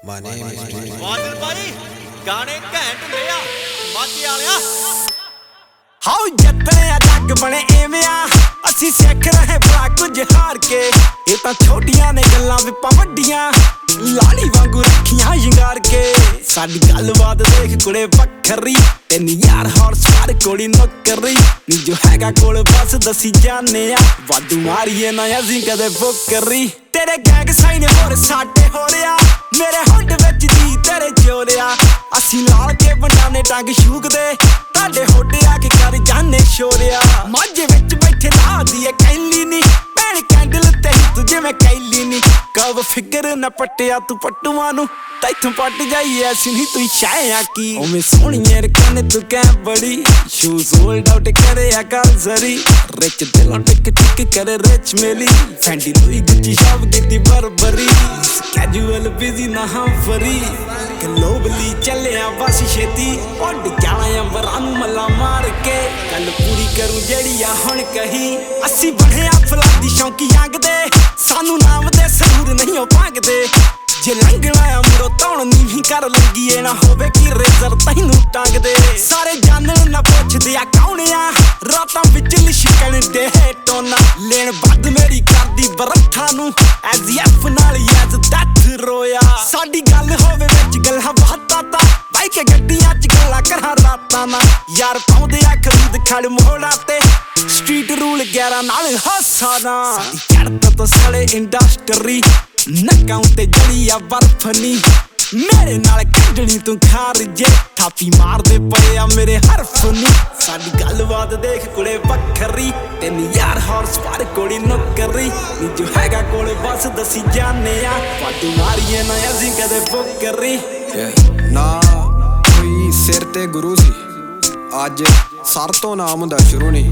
My name is Dream. ਵਾਦਲ ਭਾਈ ਗਾਣੇ ਘੈਂਟ ਹੁੰਦੇ ਆ ਮਾਝੇ ਵਾਲਿਆ ਹਾਉ ਜੱਟਣੇ ਆ ਜੱਗ ਬਣੇ ਐਵੇਂ ਆ ਅਸੀਂ ਸਿੱਖ ਰਹੇ ਭਰਾ ਕੁਝ ਹਾਰ ਕੇ ਇਹ ਤਾਂ ਛੋਟੀਆਂ ਨੇ ਗੱਲਾਂ ਵਿਪਾਂ ਵੱਡੀਆਂ ਲਾੜੀ ਵਾਂਗੂ ਰੱਖੀਆਂ ਸ਼ਿੰਗਾਰ ਕੇ ਸਾਡੀ ਗੱਲਬਾਤ ਦੇਖ ਕੁੜੇ ਵੱਖਰੀ ਤੈਨੂੰ ਯਾਰ ਹਾਰਸ ਪਾਰ ਕੋਲੀ ਨੌਕਰੀ ਨੀ ਜੋ ਹੈਗਾ ਕੋਲ ਬਸ ਦਸੀ ਜਾਣੇ ਆ ਵਾਧੂ ਮਾਰੀਏ ਨਾ ਅਸੀਂ ਕਦੇ ਫੁਕਰੀ ਤੇਰੇ ਗੈਂਗ ਸਾਈਨ ਹੋਰ ਸਾਡੇ ਹੋ ਰਿਆ ਮੇਰੇ ਹੁੱਡ ਵਿੱਚ ਦੀ ਤੇਰੇ ਜੋਰਿਆ ਅਸੀਂ ਲਾਲ ਕੇ ਬੰਡਾਨੇ ਟੰਗ ਸ਼ੂਕਦੇ ਤੁਹਾਡੇ ਹੋਡੇ ਆ ਕੇ ਕਰ ਜਾਣੇ ਸ਼ੋਰਿਆ ਮਾਝੇ ਵਿੱਚ ਬੈਠੇ ਲਾਦੀ ਐ ਕੈਲੀ ਨੀ ਭੈਣ ਕੈਂਡਲ ਤੇ ਤੂੰ ਜਿਵੇਂ ਕੈਲੀ ਨੀ ਕਵ ਫਿਕਰ ਨਾ ਪੱਟਿਆ ਤੂੰ ਪੱਟੂਆਂ ਨੂੰ ਤੈਥੋਂ ਪੱਟ ਜਾਈ ਐਸੀ ਨਹੀਂ ਤੂੰ ਛਾਇਆ ਕੀ ਓਵੇਂ ਸੋਹਣੀਏ ਰਕਨੇ ਤੂੰ ਕਹਿ ਬੜੀ ਸ਼ੂਜ਼ ਹੋਲਡ ਆਊਟ ਕਰੇ ਆ ਗੱਲ ਜ਼ਰੀ ਰਿਚ ਦਿਲੋਂ ਟਿਕ ਟਿਕ ਕਰੇ ਰਿਚ ਮੇਲੀ ਫੈਂਡੀ ਲੂਈ ਗੁੱਚੀ ਸ਼ਾਪ ਦਿੱਤੀ ਬਰਬਰੀ ਕੈਜੂਅਲ ਬਿਜ਼ੀ ਨਾ ਹਾਂ ਫਰੀ ਗਲੋਬਲੀ ਚੱਲਿਆ ਬਸ ਛੇਤੀ ਉੱਡ ਜਾਣਾ ਅੰਬਰਾਂ ਨੂੰ ਮੱਲਾ ਮਾਰ ਕੇ ਗੱਲ ਪੂਰੀ ਕਰੂੰ ਜਿਹੜੀ ਆ ਹੁਣ ਕਹੀ ਅਸੀਂ ਬਣੇ ਆ ਫਲਾਦੀ ਸ਼ੌਂਕੀ ਅੰਗਦੇ ਸਾਨੂੰ ਨਾਮ ਦੇ ਸਰੂਰ ਨਹੀਂ ਉਹ ਭਾਗਦੇ ਜੇ ਲੰਘਣਾ ਆ ਮੁਰੋ ਤੌਣ ਨੀਵੀਂ ਕਰ ਲੰਗੀਏ ਨਾ ਹੋਵੇ ਕਿ ਰੇਜ਼ਰ ਤੈਨੂੰ ਟੰਗਦੇ ਸਾਰੇ ਜਾਣਨ ਨਾ ਪੁੱਛਦੇ ਆ ਕੌਣ ਆ ਰਾਤਾਂ ਵਿੱਚ ਲਿਸ਼ਕਣ ਦੇ ਟੋਨਾ ਲੈਣ ਵੱਧ ਮੇਰੀ ਕਰਦੀ ਬਰਥਾ ਨੂੰ ਐਜ਼ ਐਫ ਨਾਲ ਯਾਜ਼ ਦੱਥ ਰੋਇਆ ਸਾਡੀ ਗੱਲ ਹੋਵੇ ਵਿੱਚ ਗੱਲਾਂ ਬਾਤਾਂ ਤਾਂ ਬਾਈ ਕੇ ਗੱਡੀਆਂ ਚ ਗੱਲਾਂ ਕਰਾਂ ਰਾਤਾਂ ਨਾ ਯਾਰ ਪਾਉਂਦੇ ਆ ਖਰੀਦ ਖੜ ਮੋੜਾ ਤੇ ਸਟਰੀਟ ਰੂਲ 11 ਨਾਲ ਹਾਸਾ ਨਾ ਸਾਡੀ ਚੜ੍ਹਤ ਤੋਂ ਸਾਲੇ ਇੰਡਸਟਰੀ ਨੱਕਾਂ ਉੱਤੇ ਜਲੀ ਆ ਬਰਫਨੀ ਮੇਰੇ ਨਾਲ ਕੱਢਣੀ ਤੂੰ ਖਾਰਜੇ ਥਾਪੀ ਮਾਰਦੇ ਪਏ ਆ ਮੇਰੇ ਹਰਫ ਨੀ ਸਾਡੀ ਗੱਲਬਾਤ ਦੇਖ ਕੁੜੇ ਵੱਖਰੀ ਤੈਨੂੰ ਯਾਰ ਹਾਰਸ ਪਾਰ ਕੋਲੀ ਨੌਕਰੀ ਨੀ ਜੋ ਹੈਗਾ ਕੋਲ ਬਸ ਦਸੀ ਜਾਣੇ ਆ ਵਾਧੂ ਮਾਰੀਏ ਨਾ ਅਸੀਂ ਕਦੇ ਫੁਕਰੀ ਨਾ ਕੋਈ ਸਿਰ ਤੇ ਗੁਰੂ ਸੀ ਅੱਜ ਸਰ ਤੋਂ ਨਾਮ ਹੁੰਦਾ ਸ਼ੁਰੂ ਨਹੀਂ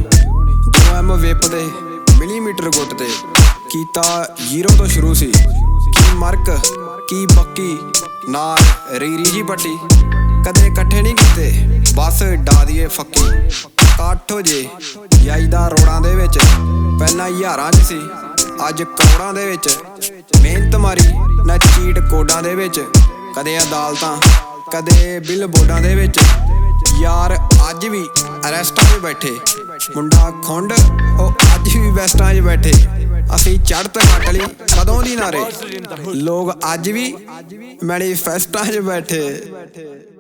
2M ਵਿਪਦੇ ਮਿਲੀਮੀਟਰ ਗੁੱਟ ਤੇ ਕੀਤਾ 0 ਤੋਂ ਸ਼ੁਰੂ ਸੀ ਕੀ ਮਰਕ ਕੀ ਬੱਕੀ ਨਾਲ ਰੀਰੀ ਜੀ ਪੱਟੀ ਕਦੇ ਇਕੱਠੇ ਨਹੀਂ ਕੀਤੇ ਬਸ ਡਾ ਦੀਏ ਫੱਕੀ ਇਕੱਠ ਹੋ ਜੇ ਜਾਈਦਾ ਰੋੜਾਂ ਦੇ ਵਿੱਚ ਪਹਿਲਾਂ ਹਜ਼ਾਰਾਂ 'ਚ ਸੀ ਅੱਜ ਕਰੋੜਾਂ ਦੇ ਵਿੱਚ ਮਿਹਨਤ ਮਾਰੀ ਨਾ ਚੀਟ ਕੋਡਾਂ ਦੇ ਵਿੱਚ ਕਦੇ ਅਦਾਲਤਾਂ ਕਦੇ ਬਿੱਲ ਬੋਰਡਾਂ ਦੇ ਵਿੱਚ ਯਾਰ ਅੱਜ ਵੀ ਅਰੈਸਟਾਂ 'ਚ ਬੈਠੇ ਮੁੰਡਾ ਖੁੰਡ ਉਹ ਅੱਜ ਵੀ ਵੈਸਟਾਂ 'ਚ ਬੈਠੇ ਅਸੀਂ ਚੜ੍ਹਤ ਕੱਟ ਲਈ ਕਦੋਂ ਦੀ ਨਾਰੇ ਲੋਕ ਅੱਜ ਵੀ ਮੈਨੀਫੈਸਟਾਂ 'ਚ ਬੈਠੇ